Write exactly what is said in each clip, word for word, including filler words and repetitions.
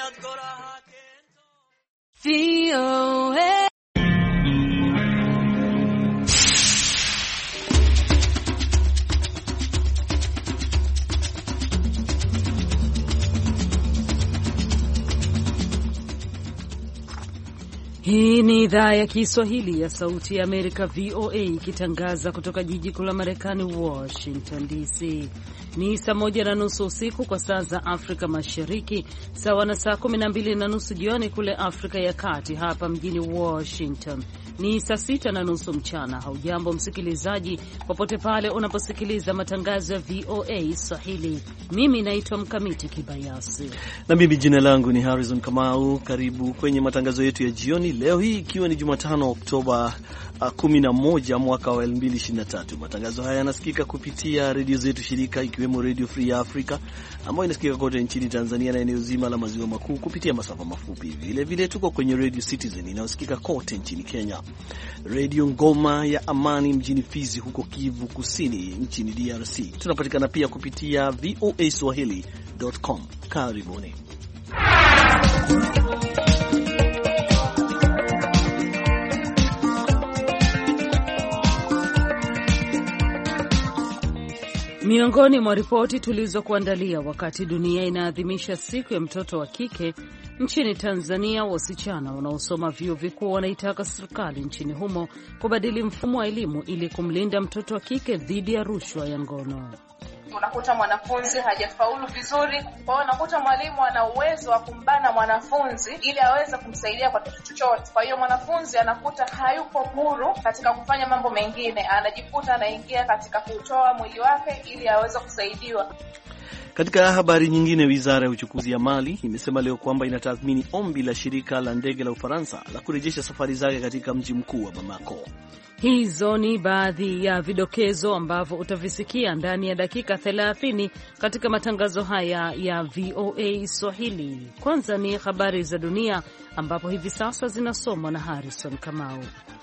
V O A. Hii ni idhaa ya Kiswahili ya Sauti ya Amerika, V O A, ikitangaza kutoka jiji kuu la Marekani, Washington D C. Ni saa moja na nusu usiku kwa saa za Afrika Mashariki, sawa na saa kumi na mbili na nusu jioni kule Afrika ya Kati. Hapa mjini Washington ni saa sita na nusu mchana. Haujambo msikilizaji, popote pale unaposikiliza matangazo ya V O A Swahili. Mimi naitwa Mkamiti Kibayasi na mimi jina langu ni Harrison Kamau. Karibu kwenye matangazo yetu ya jioni leo hii, ikiwa ni Jumatano Oktoba kumi na moja mwaka wa elfu mbili ishirini na tatu. Matangazo haya yanasikika kupitia redio zetu shirika, ikiwemo Radio Free Africa ambayo inasikika kote nchini Tanzania na eneo zima la maziwa makuu kupitia masafa mafupi. Vile vile tuko kwenye Radio Citizen inayosikika kote nchini Kenya, Radio Ngoma ya Amani mjini Fizi huko Kivu Kusini nchini D R C. Tunapatikana pia kupitia V O A Swahili dot com. Karibuni. Miongoni mwa ripoti tulizokuandalia, wakati dunia inaadhimisha siku ya mtoto wa kike, nchini Tanzania wasichana wanaosoma vyuo vikuu wanaitaka serikali nchini humo kubadili mfumo wa elimu ili kumlinda mtoto wa kike dhidi ya rushwa ya ngono. Unakuta mwanafunzi hajafaulu vizuri, kwa hiyo unakuta mwalimu ana uwezo wa kumbana mwanafunzi ili aweze kumsaidia kwa kitu chochote. Kwa hiyo mwanafunzi anakuta hayupo huru katika kufanya mambo mengine, anajikuta anaingia katika kutoa mwili wake ili aweze kusaidiwa. Katika habari nyingine, wizara ya uchukuzi ya Mali imesema leo kwamba inatathmini ombi la shirika la ndege la Ufaransa la kurejesha safari zake katika mji mkuu wa Bamako. Hizo ni baadhi ya vidokezo ambavyo utavisikia ndani ya dakika thelathini katika matangazo haya ya V O A Swahili. Kwanza ni habari za dunia ambapo hivi sasa zinasomwa na Harrison Kamau.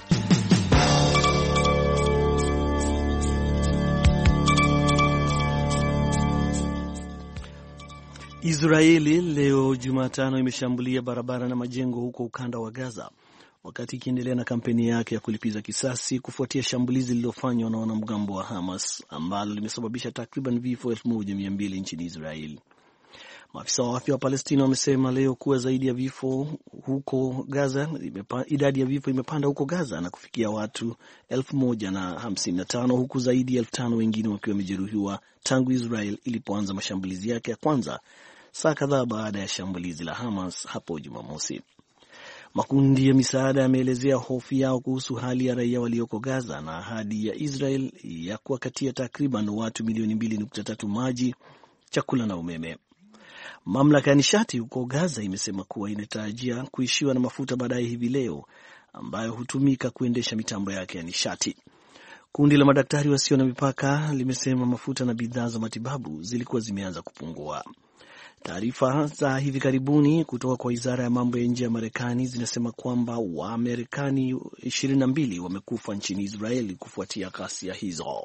Israeli leo Jumatano imeshambulia barabara na majengo huko ukanda wa Gaza, wakati ikiendelea na kampeni yake ya kulipiza kisasi kufuatia shambulizi lililofanywa na wanamgambo wa Hamas ambalo limesababisha takriban vifo elfu moja mia mbili nchini Israeli. Maafisa wa afya wa Palestina wamesema leo kuwa zaidi ya vifo huko Gaza, idadi ya vifo imepanda huko Gaza na kufikia watu elfu moja na hamsini na tano, huku zaidi ya elfu tano wengine wakiwa wamejeruhiwa tangu Israel ilipoanza mashambulizi yake ya kwanza saa kadhaa baada ya shambulizi la Hamas hapo Jumamosi. Makundi ya misaada yameelezea hofu yao kuhusu hali ya raia walioko Gaza na ahadi ya Israel ya kuwakatia takriban watu milioni mbili nukta tatu maji, chakula na umeme. Mamlaka ya nishati huko Gaza imesema kuwa inatarajia kuishiwa na mafuta baadaye hivi leo, ambayo hutumika kuendesha mitambo yake ya nishati. Kundi la madaktari wasio na mipaka limesema mafuta na bidhaa za matibabu zilikuwa zimeanza kupungua. Taarifa za hivi karibuni kutoka kwa wizara ya mambo ya nje ya Marekani zinasema kwamba Waamerikani ishirini na mbili wamekufa nchini Israeli kufuatia ghasia hizo.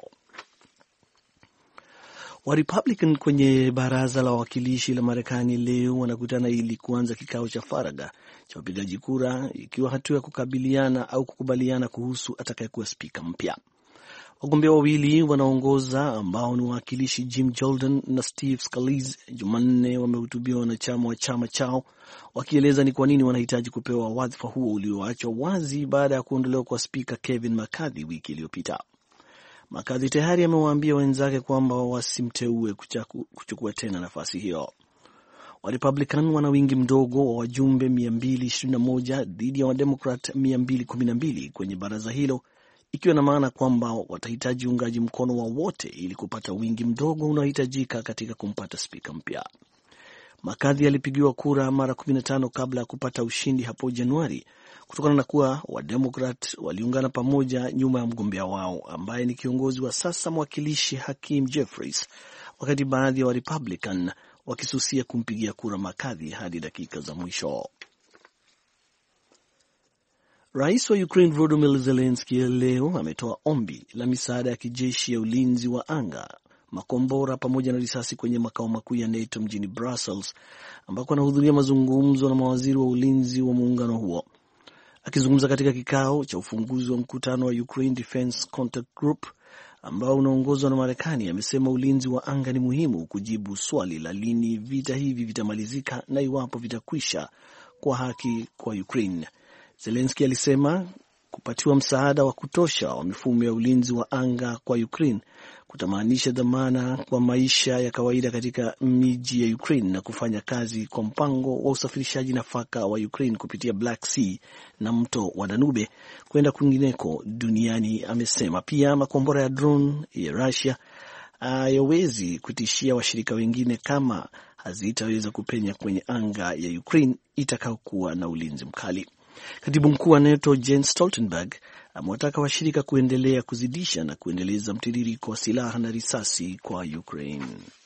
Wa Republican kwenye baraza la wawakilishi la Marekani leo wanakutana ili kuanza kikao cha faragha cha upigaji kura, ikiwa hatua ya kukabiliana au kukubaliana kuhusu atakayekuwa spika mpya. Wagombea wawili wanaongoza ambao ni wawakilishi Jim Jordan na Steve Scalise Jumanne wamehutubia wanachama wa chama chao wakieleza ni kwa nini wanahitaji kupewa wadhifa huo ulioachwa wazi baada ya kuondolewa kwa spika Kevin McCarthy wiki iliyopita. McCarthy tayari amewaambia wenzake kwamba wasimteue kuchukua tena nafasi hiyo. Wa Republican wana wingi mdogo wa wajumbe mia mbili ishirini na moja dhidi ya wa Democrat mia mbili kumi na mbili kwenye baraza hilo, ikiwa na maana kwamba watahitaji uungaji mkono wa wote ili kupata wingi mdogo unaohitajika katika kumpata spika mpya. McCarthy alipigiwa kura mara kumi na tano kabla ya kupata ushindi hapo Januari, kutokana na kuwa Wademokrat waliungana pamoja nyuma ya mgombea wao ambaye ni kiongozi wa sasa mwakilishi Hakeem Jeffries, wakati baadhi ya wa Republican wakisusia kumpigia kura McCarthy hadi dakika za mwisho. Rais wa Ukraine Volodymyr Zelensky leo ametoa ombi la misaada ya kijeshi ya ulinzi wa anga makombora pamoja na risasi kwenye makao makuu ya NATO mjini Brussels, ambako anahudhuria mazungumzo na mawaziri wa ulinzi wa muungano huo. Akizungumza katika kikao cha ufunguzi wa mkutano wa Ukraine Defense Contact Group ambao unaongozwa na Marekani, amesema ulinzi wa anga ni muhimu kujibu swali la lini vita hivi vitamalizika na iwapo vitakwisha kwa haki kwa Ukraine. Zelensky alisema kupatiwa msaada wa kutosha wa mifumo ya ulinzi wa anga kwa Ukraine kutamaanisha dhamana kwa maisha ya kawaida katika miji ya Ukraine na kufanya kazi kwa mpango wa usafirishaji nafaka wa Ukraine kupitia Black Sea na mto wa Danube kwenda kwingineko duniani, amesema. Pia makombora ya drone ya Russia hayawezi kutishia washirika wengine kama hazitaweza kupenya kwenye anga ya Ukraine itakayokuwa na ulinzi mkali. Katibu mkuu wa NATO Jens Stoltenberg amewataka washirika kuendelea kuzidisha na kuendeleza mtiririko wa silaha na risasi kwa Ukraine.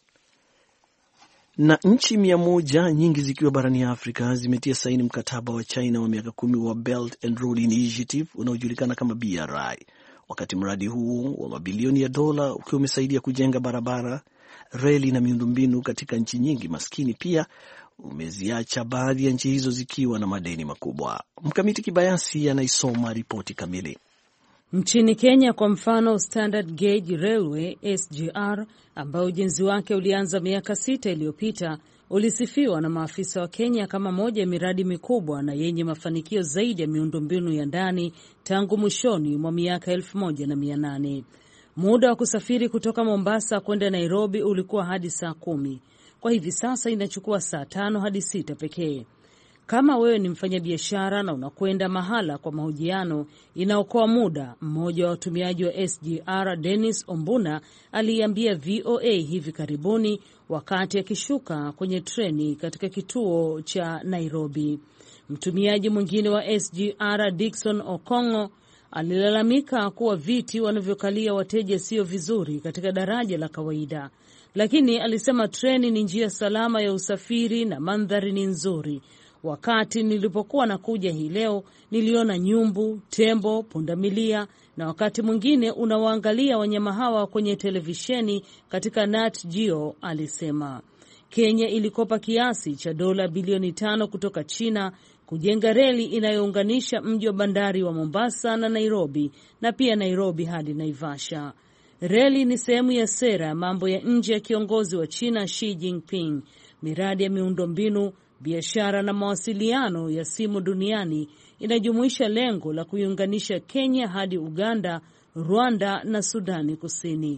Na nchi mia moja, nyingi zikiwa barani Afrika, zimetia saini mkataba wa China wa miaka kumi wa Belt and Road Initiative unaojulikana kama B R I, wakati mradi huu wa mabilioni ya dola ukiwa umesaidia kujenga barabara, reli na miundombinu katika nchi nyingi maskini, pia umeziacha baadhi ya nchi hizo zikiwa na madeni makubwa. Mkamiti Kibayasi anaisoma ripoti kamili. Nchini Kenya kwa mfano, Standard Gauge Railway S G R ambao ujenzi wake ulianza miaka sita iliyopita ulisifiwa na maafisa wa Kenya kama moja ya miradi mikubwa na yenye mafanikio zaidi ya miundombinu ya ndani tangu mwishoni mwa miaka elfu moja na mia nane. Muda wa kusafiri kutoka Mombasa kwenda Nairobi ulikuwa hadi saa kumi. Kwa hivi sasa inachukua saa tano hadi sita pekee. Kama wewe ni mfanyabiashara na unakwenda mahala kwa mahojiano, inaokoa muda. Mmoja wa watumiaji wa S G R, Dennis Ombuna, aliambia V O A hivi karibuni wakati akishuka kwenye treni katika kituo cha Nairobi. Mtumiaji mwingine wa S G R, Dickson Okongo, alilalamika kuwa viti wanavyokalia wateja sio vizuri katika daraja la kawaida, lakini alisema treni ni njia salama ya usafiri na mandhari ni nzuri. Wakati nilipokuwa nakuja hii leo, niliona nyumbu, tembo, pundamilia na wakati mwingine unawaangalia wanyama hawa kwenye televisheni katika Nat Geo, alisema. Kenya ilikopa kiasi cha dola bilioni tano kutoka China kujenga reli inayounganisha mji wa bandari wa Mombasa na Nairobi na pia Nairobi hadi Naivasha. Reli ni sehemu ya sera ya mambo ya nje ya kiongozi wa China Xi Jinping. Miradi ya miundombinu, biashara na mawasiliano ya simu duniani inajumuisha lengo la kuiunganisha Kenya hadi Uganda, Rwanda na Sudani Kusini.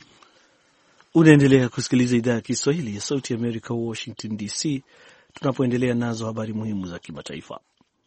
Unaendelea kusikiliza idhaa ya Kiswahili ya Sauti ya Amerika, Washington D C, tunapoendelea nazo habari muhimu za kimataifa.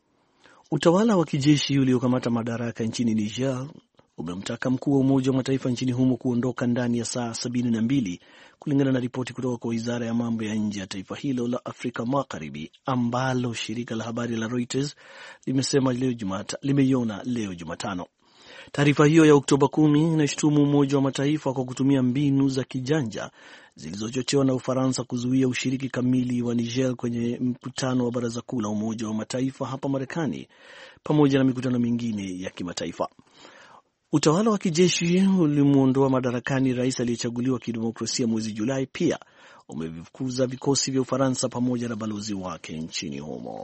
Utawala wa kijeshi uliokamata madaraka nchini Niger umemtaka mkuu wa Umoja wa Mataifa nchini humo kuondoka ndani ya saa sabini na mbili, kulingana na ripoti kutoka kwa Wizara ya Mambo ya Nje ya taifa hilo la Afrika Magharibi, ambalo shirika la habari la Reuters limesema leo Jumatano, limeiona leo Jumatano. Taarifa hiyo ya Oktoba kumi inashutumu Umoja wa Mataifa kwa kutumia mbinu za kijanja zilizochochewa na Ufaransa kuzuia ushiriki kamili wa Niger kwenye mkutano wa Baraza Kuu la Umoja wa Mataifa hapa Marekani, pamoja na mikutano mingine ya kimataifa. Utawala wa kijeshi ulimuondoa madarakani rais aliyechaguliwa kidemokrasia mwezi Julai. Pia umevifukuza vikosi vya Ufaransa pamoja na balozi wake nchini humo.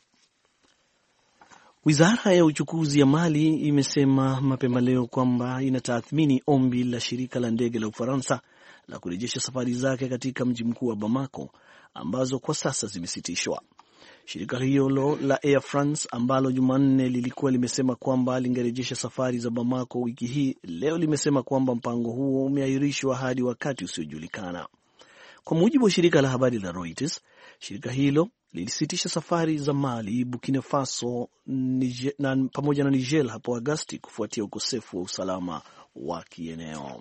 Wizara ya uchukuzi ya Mali imesema mapema leo kwamba inatathmini ombi la shirika la ndege la Ufaransa la kurejesha safari zake katika mji mkuu wa Bamako ambazo kwa sasa zimesitishwa. Shirika hilo la Air France ambalo Jumanne lilikuwa limesema kwamba lingerejesha safari za Bamako wiki hii, leo limesema kwamba mpango huo umeahirishwa hadi wakati usiojulikana. Kwa mujibu wa shirika la habari la Reuters, shirika hilo lilisitisha safari za Mali, Burkina Faso Niger, na pamoja na Niger hapo Agosti kufuatia ukosefu wa usalama wa kieneo.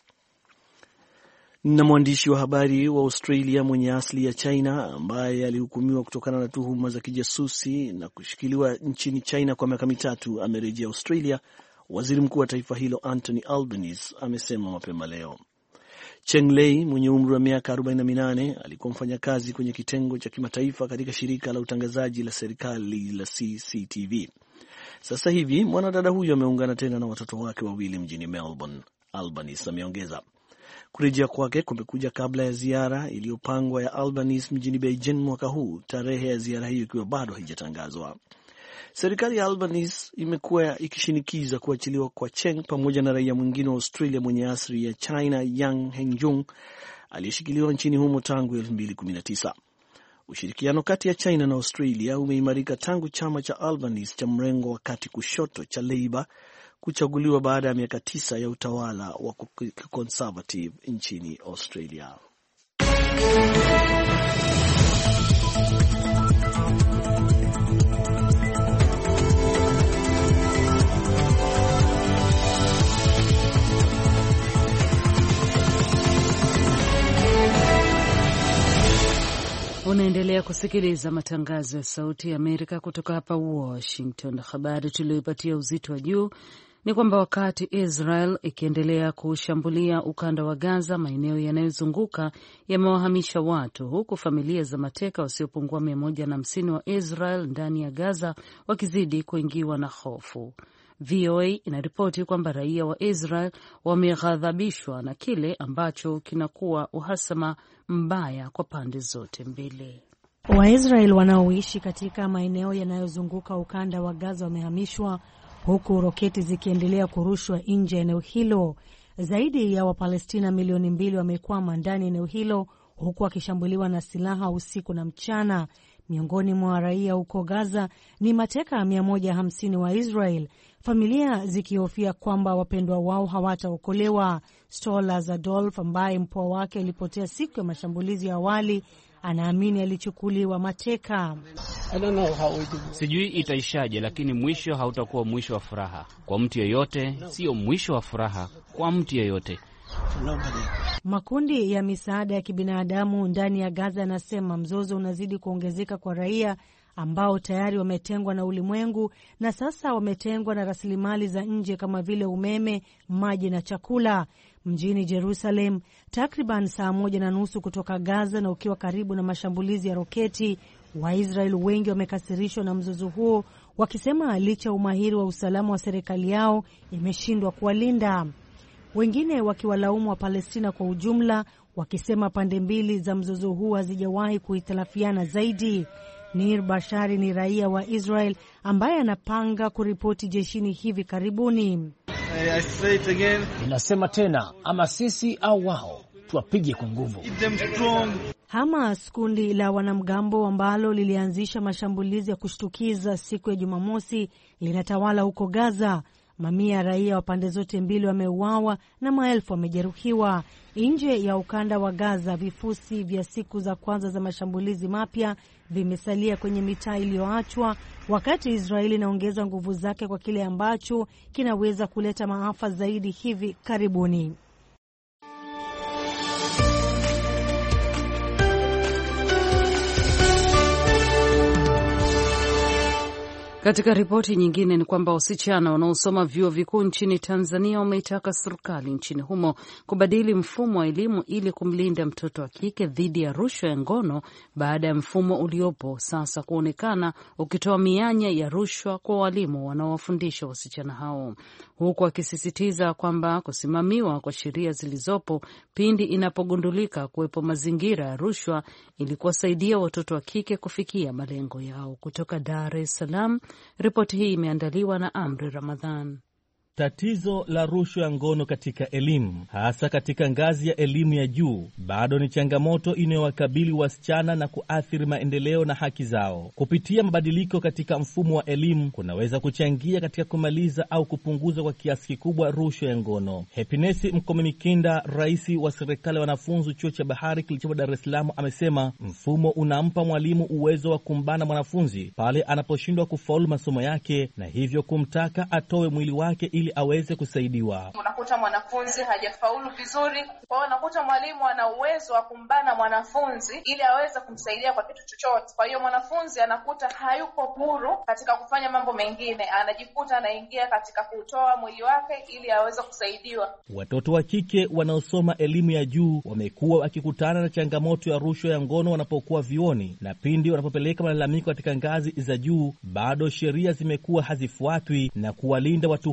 Na mwandishi wa habari wa Australia mwenye asili ya China ambaye alihukumiwa kutokana na tuhuma za kijasusi na kushikiliwa nchini China kwa miaka mitatu amerejea Australia, waziri mkuu wa taifa hilo Anthony Albanese amesema mapema leo. Cheng Lei mwenye umri wa miaka arobaini na minane alikuwa mfanyakazi kwenye kitengo cha kimataifa katika shirika la utangazaji la serikali la C C T V. Sasa hivi mwanadada huyo ameungana tena na watoto wake wawili mjini Melbourne, Albanese ameongeza. Kurejea kwake kumekuja kabla ya ziara iliyopangwa ya Albanese mjini Beijing mwaka huu, tarehe ya ziara hiyo ikiwa bado haijatangazwa. Serikali ya Albanese imekuwa ikishinikiza kuachiliwa kwa Cheng pamoja na raia mwingine wa Australia mwenye asili ya China, Yang Hengjun, aliyeshikiliwa nchini humo tangu elfu mbili kumi na tisa. Ushirikiano kati ya China na Australia umeimarika tangu chama cha Albanese cha mrengo wa kati kushoto cha Labour kuchaguliwa baada ya miaka tisa ya utawala wa conservative nchini Australia. Unaendelea kusikiliza matangazo ya Sauti ya Amerika kutoka hapa Washington. Habari tuliyoipatia uzito wa juu ni kwamba wakati Israel ikiendelea kushambulia ukanda wa Gaza, maeneo yanayozunguka yamewahamisha watu, huku familia za mateka wasiopungua mia moja na hamsini wa Israel ndani ya Gaza wakizidi kuingiwa na hofu. V O A inaripoti kwamba raia wa Israel wameghadhabishwa na kile ambacho kinakuwa uhasama mbaya kwa pande zote mbili. Waisrael wanaoishi katika maeneo yanayozunguka ukanda wa Gaza wamehamishwa, huku roketi zikiendelea kurushwa nje eneo hilo. Zaidi ya Wapalestina milioni mbili wamekwama ndani ya eneo hilo, huku wakishambuliwa na silaha usiku na mchana. Miongoni mwa raia huko Gaza ni mateka mia moja hamsini wa Israel, familia zikihofia kwamba wapendwa wao hawataokolewa. Stola Zadolf, ambaye mpwa wake alipotea siku ya mashambulizi ya awali, anaamini alichukuliwa mateka. Sijui itaishaje, lakini mwisho hautakuwa mwisho wa furaha kwa mtu yeyote, sio mwisho wa furaha kwa mtu yeyote. Makundi ya misaada ya kibinadamu ndani ya Gaza yanasema mzozo unazidi kuongezeka kwa raia ambao tayari wametengwa na ulimwengu na sasa wametengwa na rasilimali za nje kama vile umeme, maji na chakula. Mjini Jerusalem, takriban saa moja na nusu kutoka Gaza na ukiwa karibu na mashambulizi ya roketi, Waisrael wengi wamekasirishwa na mzozo huo, wakisema licha umahiri wa usalama wa serikali yao imeshindwa kuwalinda. Wengine wakiwalaumu wa Palestina kwa ujumla, wakisema pande mbili za mzozo huu hazijawahi kuhitilafiana zaidi. Nir Bashari ni raia wa Israel ambaye anapanga kuripoti jeshini hivi karibuni. Ninasema tena, ama sisi au wao, tuwapige kwa nguvu. Hamas, kundi la wanamgambo ambalo lilianzisha mashambulizi ya kushtukiza siku ya Jumamosi, linatawala huko Gaza. Mamia ya raia wa pande zote mbili wameuawa na maelfu wamejeruhiwa. Nje ya ukanda wa Gaza, vifusi vya siku za kwanza za mashambulizi mapya vimesalia kwenye mitaa iliyoachwa, wakati Israeli inaongeza nguvu zake kwa kile ambacho kinaweza kuleta maafa zaidi hivi karibuni. Katika ripoti nyingine ni kwamba wasichana wanaosoma vyuo vikuu nchini Tanzania wameitaka serikali nchini humo kubadili mfumo wa elimu ili kumlinda mtoto wa kike dhidi ya rushwa ya ngono baada ya mfumo uliopo sasa kuonekana ukitoa mianya ya rushwa kwa walimu wanaowafundisha wasichana hao, huku akisisitiza kwamba kusimamiwa kwa sheria zilizopo pindi inapogundulika kuwepo mazingira ya rushwa ili kuwasaidia watoto wa kike kufikia malengo yao. Kutoka Dar es Salaam, ripoti hii imeandaliwa na Amri Ramadhan. Tatizo la rushwa ya ngono katika elimu, hasa katika ngazi ya elimu ya juu, bado ni changamoto inayowakabili wasichana na kuathiri maendeleo na haki zao. Kupitia mabadiliko katika mfumo wa elimu kunaweza kuchangia katika kumaliza au kupunguza kwa kiasi kikubwa rushwa ya ngono. Happiness Mkominikinda, rais wa serikali ya wanafunzi chuo cha Bahari kilichopo Dar es Salaam, amesema mfumo unampa mwalimu uwezo wa kumbana mwanafunzi pale anaposhindwa kufaulu masomo yake, na hivyo kumtaka atoe mwili wake ili aweze kusaidiwa. Unakuta mwanafunzi hajafaulu vizuri, kwa hiyo unakuta mwalimu ana uwezo wa kumbana mwanafunzi ili aweze kumsaidia kwa kitu chochote. Kwa hiyo mwanafunzi anakuta hayuko huru katika kufanya mambo mengine, anajikuta anaingia katika kutoa mwili wake ili aweze kusaidiwa. Watoto wa kike wanaosoma elimu ya juu wamekuwa wakikutana na changamoto ya rushwa ya ngono wanapokuwa vioni, na pindi wanapopeleka malalamiko katika ngazi za juu, bado sheria zimekuwa hazifuatwi na kuwalinda watuhumiwa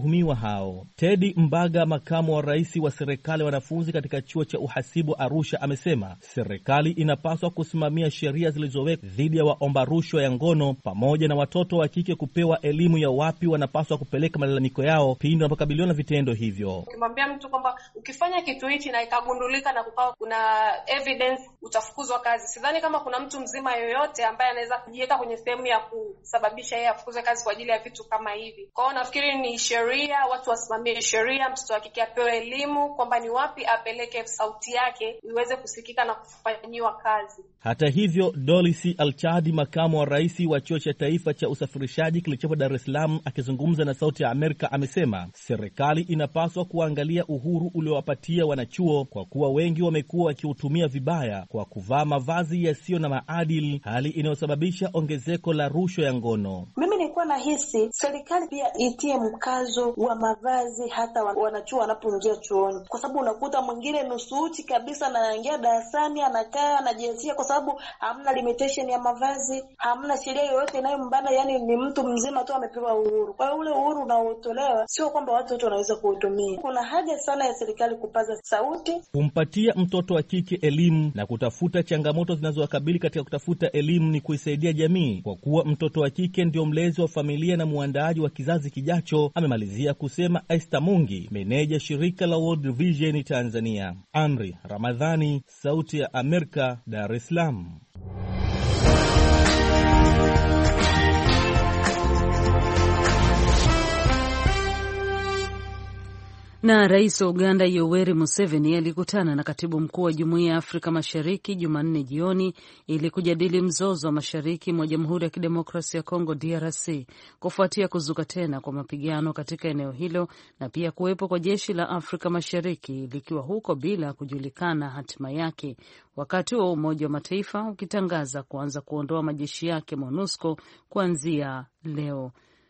hao. Teddy Mbaga, makamu wa rais wa serikali wanafunzi katika chuo cha uhasibu Arusha, amesema serikali inapaswa kusimamia sheria zilizowekwa dhidi ya waomba rushwa ya ngono pamoja na watoto wa kike kupewa elimu ya wapi wanapaswa kupeleka malalamiko yao pindi wanapokabiliwa na vitendo hivyo. Ukimwambia mtu kwamba ukifanya kitu hichi na ikagundulika na kukawa kuna evidence utafukuzwa kazi, sidhani kama kuna mtu mzima yoyote ambaye anaweza kujiweka kwenye sehemu ya kusababisha yeye afukuzwe kazi kwa ajili ya vitu kama hivi. Kwa hiyo nafikiri ni sheria, watu wasimamie sheria, mtoto wa kike apewe elimu kwamba ni wapi apeleke sauti yake iweze kusikika na kufanyiwa kazi. Hata hivyo, Dolisi Alchadi, makamu wa rais wa chuo cha taifa cha usafirishaji kilichopo Dar es Salaam, akizungumza na Sauti ya Amerika, amesema serikali inapaswa kuangalia uhuru uliowapatia wanachuo kwa kuwa wengi wamekuwa wakiutumia vibaya kwa kuvaa mavazi yasiyo na maadili, hali inayosababisha ongezeko la rushwa ya ngono. Mimi nilikuwa nahisi serikali pia itie mkazo wa mavazi hata wanachuo wanapoingia chuoni, kwa sababu unakuta mwingine nusu uchi kabisa anaingia darasani, anakaa anajiachia kwa sababu hamna limitation ya mavazi, hamna sheria yoyote inayombana, yani ni mtu mzima tu amepewa uhuru. Kwa hiyo ule uhuru unaotolewa sio kwamba watu wote wanaweza kuutumia. Kuna haja sana ya serikali kupaza sauti, kumpatia mtoto wa kike elimu na kutafuta changamoto zinazowakabili katika kutafuta elimu ni kuisaidia jamii, kwa kuwa mtoto wa kike ndio mlezi wa familia na muandaaji wa kizazi kijacho, amemalizia kusema Esther Mungi, meneja shirika la World Vision Tanzania. Amri Ramadhani, Sauti ya Amerika, Dar es Salaam. Na rais wa Uganda Yoweri Museveni alikutana na katibu mkuu wa Jumuiya ya Afrika Mashariki Jumanne jioni ili kujadili mzozo wa mashariki mwa Jamhuri ya Kidemokrasia ya Kongo D R C kufuatia kuzuka tena kwa mapigano katika eneo hilo na pia kuwepo kwa jeshi la Afrika Mashariki likiwa huko bila kujulikana hatima yake, wakati wa Umoja wa Mataifa ukitangaza kuanza kuondoa majeshi yake MONUSCO kuanzia leo.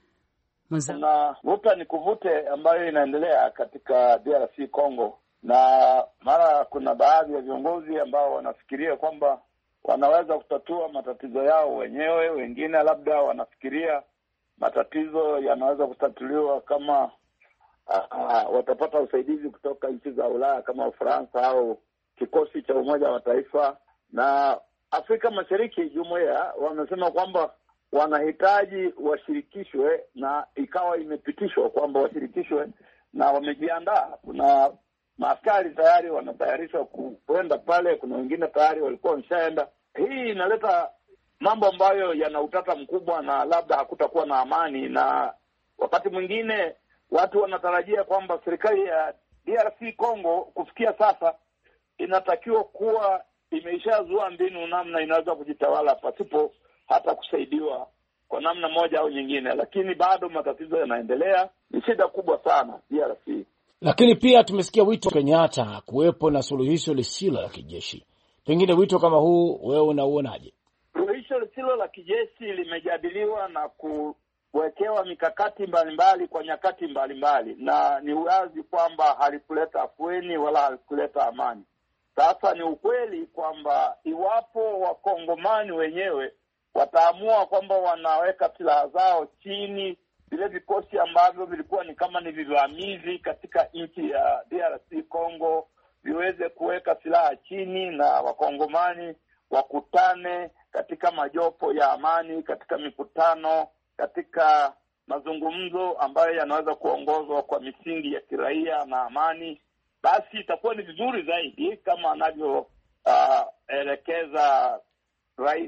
Kuna vuta ni kuvute ambayo inaendelea katika D R C Congo, na mara kuna baadhi ya viongozi ambao wanafikiria kwamba wanaweza kutatua matatizo yao wenyewe, wengine labda wanafikiria matatizo yanaweza kutatuliwa kama uh, watapata usaidizi kutoka nchi za Ulaya kama Ufaransa au kikosi cha Umoja wa Mataifa. Na Afrika Mashariki jumuiya wamesema kwamba wanahitaji washirikishwe, na ikawa imepitishwa kwamba washirikishwe na wamejiandaa. Kuna maaskari tayari wanatayarishwa kuenda pale, kuna wengine tayari walikuwa wameshaenda. Hii inaleta mambo ambayo yana utata mkubwa na labda hakutakuwa na amani, na wakati mwingine watu wanatarajia kwamba serikali ya D R C Congo kufikia sasa inatakiwa kuwa imeishazua mbinu namna inaweza kujitawala pasipo hata kusaidiwa kwa namna moja au nyingine, lakini bado matatizo yanaendelea. Ni shida kubwa sana D R C. Lakini pia tumesikia wito Kenyatta kuwepo na suluhisho lisilo la kijeshi. Pengine wito kama huu wewe unauonaje? Suluhisho lisilo la kijeshi limejadiliwa na kuwekewa mikakati mbalimbali kwa nyakati mbalimbali, na ni wazi kwamba halikuleta afueni wala halikuleta amani. Sasa ni ukweli kwamba iwapo wakongomani wenyewe wataamua kwamba wanaweka silaha zao chini, vile vikosi ambavyo vilikuwa ni kama ni vivamizi katika nchi ya D R C Congo viweze kuweka silaha chini, na wakongomani wakutane katika majopo ya amani, katika mikutano, katika mazungumzo ambayo yanaweza kuongozwa kwa misingi ya kiraia na amani, basi itakuwa ni vizuri zaidi, kama anavyoelekeza uh, rais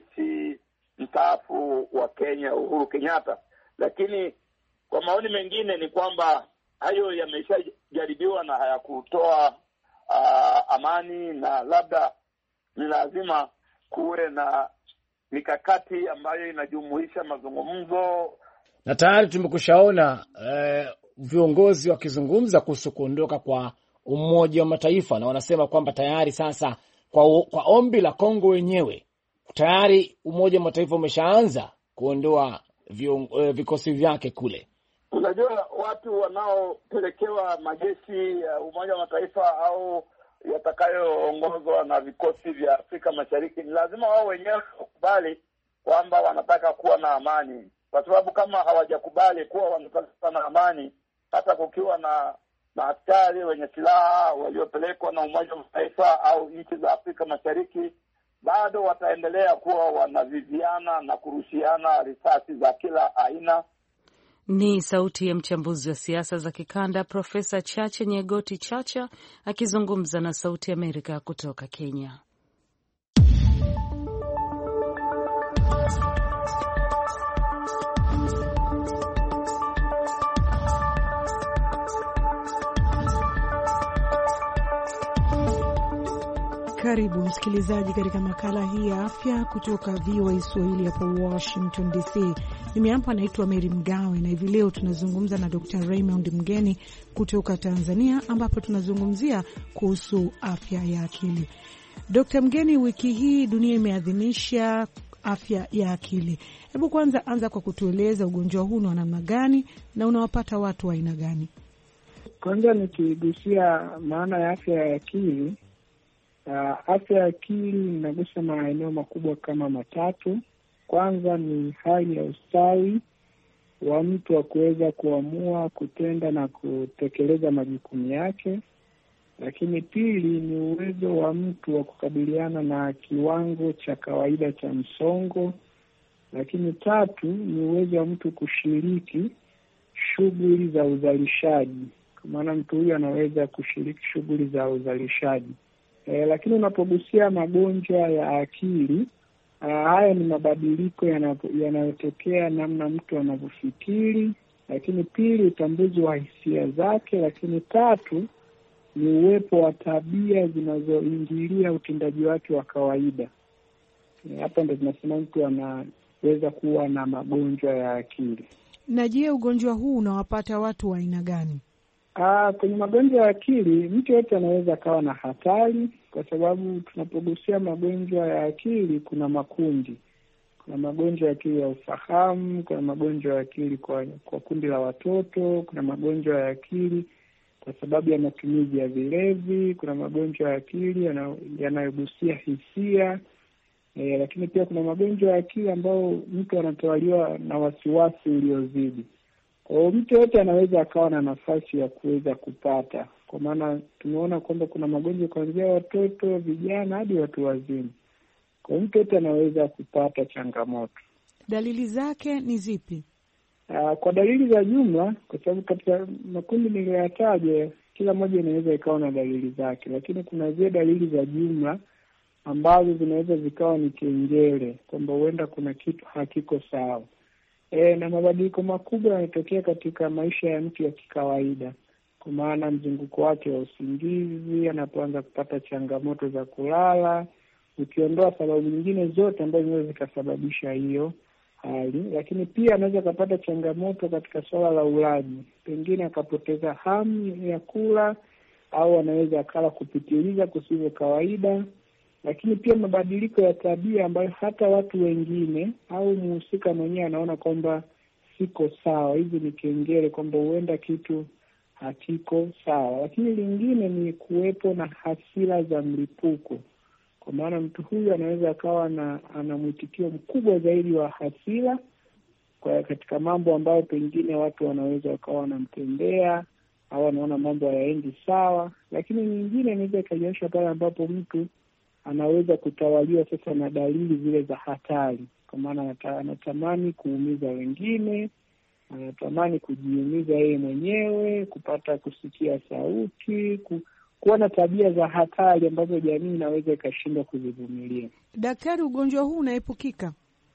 mstaafu wa Kenya Uhuru Kenyatta. Lakini kwa maoni mengine ni kwamba hayo yameshajaribiwa na hayakutoa uh, amani, na labda ni lazima kuwe na mikakati ambayo inajumuisha mazungumzo. Na tayari tumekushaona eh, viongozi wakizungumza kuhusu kuondoka kwa Umoja wa Mataifa, na wanasema kwamba tayari sasa kwa, kwa ombi la Kongo wenyewe tayari Umoja wa Mataifa umeshaanza kuondoa vikosi vyake kule. Unajua, watu wanaopelekewa majeshi ya Umoja wa Mataifa au yatakayoongozwa na vikosi vya Afrika Mashariki ni lazima wao wenyewe wakubali kwamba wanataka kuwa na amani, kwa sababu kama hawajakubali kuwa wanataka na amani, hata kukiwa na na askari wenye silaha waliopelekwa na Umoja wa Mataifa au nchi za Afrika Mashariki, bado wataendelea kuwa wanaviviana na kurushiana risasi za kila aina. Ni sauti ya mchambuzi wa siasa za kikanda Profesa Chacha Nyegoti Chacha akizungumza na Sauti Amerika kutoka Kenya. Karibu msikilizaji katika makala hii ya afya kutoka V O A Swahili hapa Washington D C. Mimi hapa naitwa Mary Mgawe na hivi leo tunazungumza na Doctor Raymond Mgeni kutoka Tanzania, ambapo tunazungumzia kuhusu afya ya akili. Doctor Mgeni, wiki hii dunia imeadhimisha afya ya akili. Hebu kwanza anza kwa kutueleza ugonjwa huu ni wa namna gani na unawapata watu wa aina gani? Kwanza nikigusia maana ya afya ya akili, Uh, afya ya akili inagusa maeneo makubwa kama matatu. Kwanza ni hali ya ustawi wa mtu wa kuweza kuamua, kutenda na kutekeleza majukumu yake. Lakini pili ni uwezo wa mtu wa kukabiliana na kiwango cha kawaida cha msongo. Lakini tatu ni uwezo wa mtu kushiriki shughuli za uzalishaji, kwa maana mtu huyu anaweza kushiriki shughuli za uzalishaji. E, lakini unapogusia magonjwa ya akili, haya ni mabadiliko yanayotokea namna mtu anavyofikiri. Lakini pili, utambuzi wa hisia zake. Lakini tatu ni uwepo wa tabia zinazoingilia utendaji wake wa kawaida. E, hapa ndio tunasema mtu anaweza kuwa na magonjwa ya akili. Na je, ugonjwa huu unawapata watu wa aina gani? Ah, kwenye magonjwa ya akili mtu yote anaweza kawa na hatari, kwa sababu tunapogusia magonjwa ya akili kuna makundi. Kuna magonjwa ya akili ya ufahamu, kuna magonjwa ya akili kwa, kwa kundi la watoto, kuna magonjwa ya akili kwa sababu ya matumizi ya vilevi, kuna magonjwa ya akili yanayogusia hisia. E, lakini pia kuna magonjwa ya akili ambayo mtu anatawaliwa na wasiwasi uliozidi. Kwa mtu yote anaweza akawa na nafasi ya kuweza kupata, kwa maana tumeona kwamba kuna magonjwa kuanzia watoto, vijana hadi watu wazima. Kwa mtu yote anaweza kupata changamoto. Dalili zake ni zipi? Uh, kwa dalili za jumla, kwa sababu katika makundi niliyoyataja kila moja inaweza ikawa na dalili zake, lakini kuna zile dalili za jumla ambazo zinaweza zikawa ni kengele kwamba huenda kuna kitu hakiko sawa. E, na mabadiliko makubwa yanatokea katika maisha ya mtu ya kikawaida, kwa maana mzunguko wake wa usingizi, anapoanza kupata changamoto za kulala, ukiondoa sababu nyingine zote ambazo zinaweza zikasababisha hiyo hali. Lakini pia anaweza kupata changamoto katika swala la ulaji, pengine akapoteza hamu ya kula, au anaweza akala kupitiliza kusivyo kawaida. Lakini pia mabadiliko ya tabia ambayo hata watu wengine au mhusika mwenyewe anaona kwamba siko sawa. Hizi ni kengele kwamba huenda kitu hakiko sawa. Lakini lingine ni kuwepo na hasira za mlipuko, kwa maana mtu huyu anaweza akawa na ana mwitikio mkubwa zaidi wa hasira kwa katika mambo ambayo pengine watu wanaweza wakawa wanamtendea au wanaona mambo hayaendi sawa. Lakini nyingine inaweza ikaonyesha pale ambapo mtu anaweza kutawaliwa sasa na dalili zile za hatari, kwa maana anatamani kuumiza wengine, anatamani kujiumiza yeye mwenyewe, kupata kusikia sauti, ku, kuwa na tabia za hatari ambazo jamii inaweza ikashindwa kuzivumilia. Daktari, ugonjwa huu unaepukika?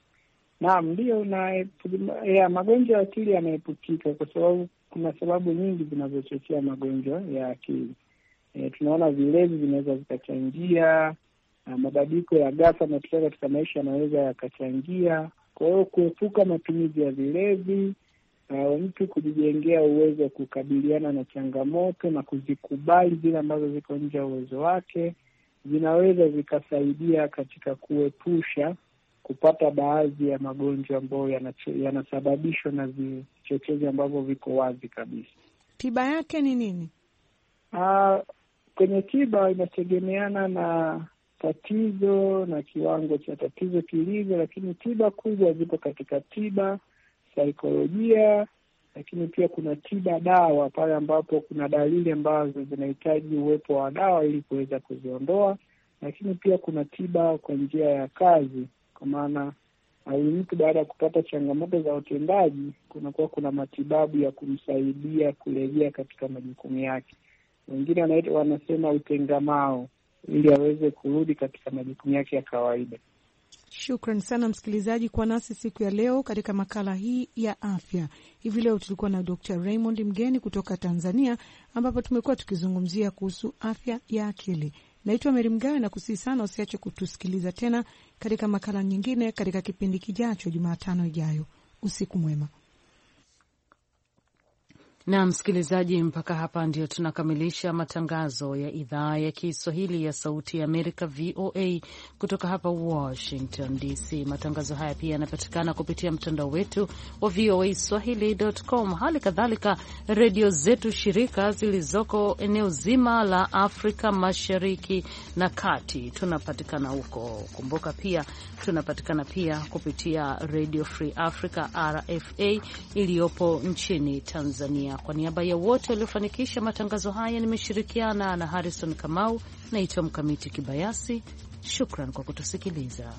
Naam, ndio, na ya magonjwa ya akili yanaepukika kwa sababu kuna sababu nyingi zinazochochea magonjwa ya akili. E, tunaona vilevi vinaweza vikachangia, mabadiliko ya ghafla yanatokea katika maisha yanaweza yakachangia. Kwa hiyo kuepuka matumizi ya vilevi, uh, mtu kujijengea uwezo wa kukabiliana na changamoto na kuzikubali zile ambazo ziko nje ya uwezo wake, zinaweza zikasaidia katika kuepusha kupata baadhi ya magonjwa ambayo yanasababishwa na vichochezi ambavyo viko wazi kabisa. Tiba yake ni nini? Uh, kwenye tiba inategemeana na tatizo na kiwango cha tatizo kilivyo, lakini tiba kubwa zipo katika tiba, saikolojia, lakini pia kuna tiba dawa pale ambapo kuna dalili ambazo zinahitaji uwepo wa dawa ili kuweza kuziondoa, lakini pia kuna tiba kwa njia ya kazi, kwa maana huyu mtu baada ya kupata changamoto za utendaji kunakuwa kuna matibabu ya kumsaidia kurejea katika majukumu yake. Wengine wanaita wanasema utengamao, ili aweze kurudi katika majukumu yake ya kawaida. Shukran sana msikilizaji kwa nasi siku ya leo katika makala hii ya afya. Hivi leo tulikuwa na Doctor Raymond Mgeni kutoka Tanzania, ambapo tumekuwa tukizungumzia kuhusu afya ya akili. Naitwa Mary Mgawe na kusihi sana usiache kutusikiliza tena katika makala nyingine katika kipindi kijacho Jumatano ijayo. Usiku mwema. Na msikilizaji, mpaka hapa ndio tunakamilisha matangazo ya idhaa ya Kiswahili ya Sauti ya Amerika V O A kutoka hapa Washington D C. Matangazo haya pia yanapatikana kupitia mtandao wetu wa v o a swahili dot com. Hali kadhalika redio zetu shirika zilizoko eneo zima la Afrika Mashariki na Kati tunapatikana huko. Kumbuka pia tunapatikana pia kupitia Radio Free Africa R F A iliyopo nchini Tanzania. Kwa niaba ya wote waliofanikisha matangazo haya, nimeshirikiana na Harrison Kamau. Naitwa Mkamiti Kibayasi. Shukran kwa kutusikiliza.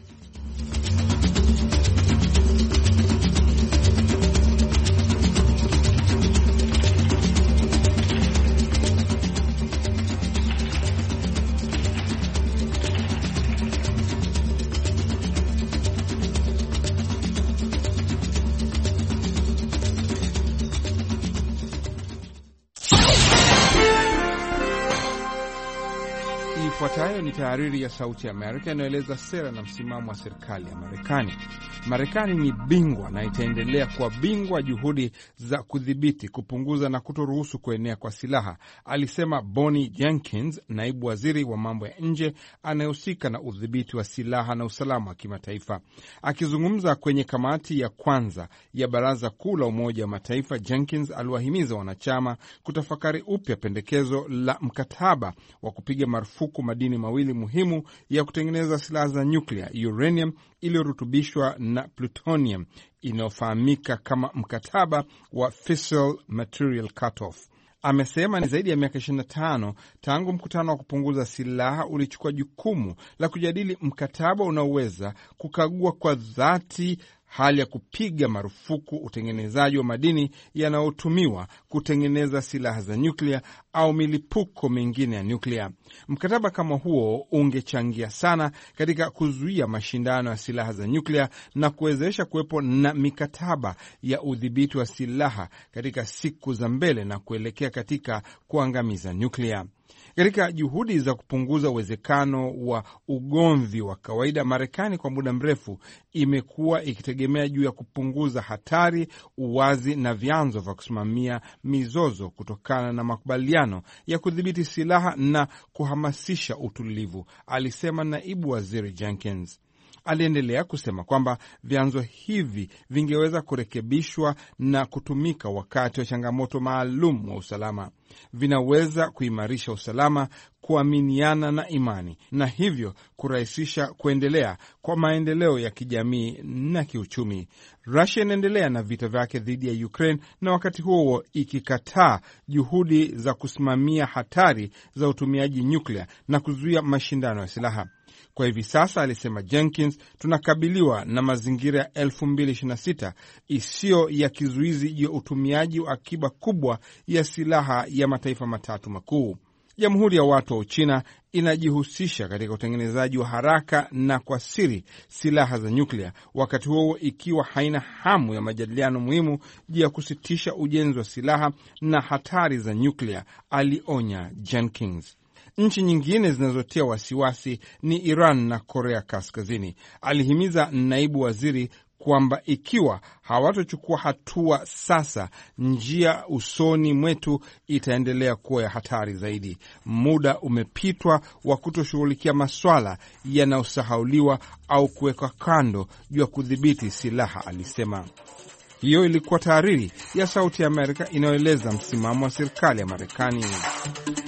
Ifuatayo ni tahariri ya Sauti ya Amerika inayoeleza sera na msimamo wa serikali ya Marekani. Marekani ni bingwa na itaendelea kuwa bingwa juhudi za kudhibiti, kupunguza na kutoruhusu kuenea kwa silaha, alisema Bonnie Jenkins, naibu waziri wa mambo ya nje anayehusika na udhibiti wa silaha na usalama wa kimataifa. Akizungumza kwenye kamati ya kwanza ya Baraza Kuu la Umoja wa Mataifa, Jenkins aliwahimiza wanachama kutafakari upya pendekezo la mkataba wa kupiga marufuku madini mawili muhimu ya kutengeneza silaha za nyuklia, uranium iliyorutubishwa na plutonium, inayofahamika kama mkataba wa Fissile Material Cutoff. Amesema ni zaidi ya miaka ishirini na tano tangu mkutano wa kupunguza silaha ulichukua jukumu la kujadili mkataba unaoweza kukagua kwa dhati hali ya kupiga marufuku utengenezaji wa madini yanayotumiwa kutengeneza silaha za nyuklia au milipuko mingine ya nyuklia. Mkataba kama huo ungechangia sana katika kuzuia mashindano ya silaha za nyuklia na kuwezesha kuwepo na mikataba ya udhibiti wa silaha katika siku za mbele na kuelekea katika kuangamiza nyuklia. Katika juhudi za kupunguza uwezekano wa ugomvi wa kawaida, Marekani kwa muda mrefu imekuwa ikitegemea juu ya kupunguza hatari, uwazi na vyanzo vya kusimamia mizozo kutokana na makubaliano ya kudhibiti silaha na kuhamasisha utulivu, alisema naibu waziri Jenkins. Aliendelea kusema kwamba vyanzo hivi vingeweza kurekebishwa na kutumika wakati wa changamoto maalum wa usalama. Vinaweza kuimarisha usalama, kuaminiana na imani, na hivyo kurahisisha kuendelea kwa maendeleo ya kijamii na kiuchumi. Russia inaendelea na vita vyake dhidi ya Ukraine na wakati huo ikikataa juhudi za kusimamia hatari za utumiaji nyuklia na kuzuia mashindano ya silaha. Kwa hivi sasa, alisema Jenkins, tunakabiliwa na mazingira ya elfu mbili ishirini na sita isiyo ya kizuizi juu ya utumiaji wa akiba kubwa ya silaha ya mataifa matatu makuu. Jamhuri ya Watu wa Uchina inajihusisha katika utengenezaji wa haraka na kwa siri silaha za nyuklia, wakati huo ikiwa haina hamu ya majadiliano muhimu juu ya kusitisha ujenzi wa silaha na hatari za nyuklia, alionya Jenkins. Nchi nyingine zinazotia wasiwasi ni Iran na Korea Kaskazini. Alihimiza naibu waziri kwamba ikiwa hawatochukua hatua sasa, njia usoni mwetu itaendelea kuwa ya hatari zaidi. Muda umepitwa wa kutoshughulikia maswala yanayosahauliwa au kuwekwa kando juu ya kudhibiti silaha, alisema. Hiyo ilikuwa tahariri ya Sauti ya Amerika inayoeleza msimamo wa serikali ya Marekani.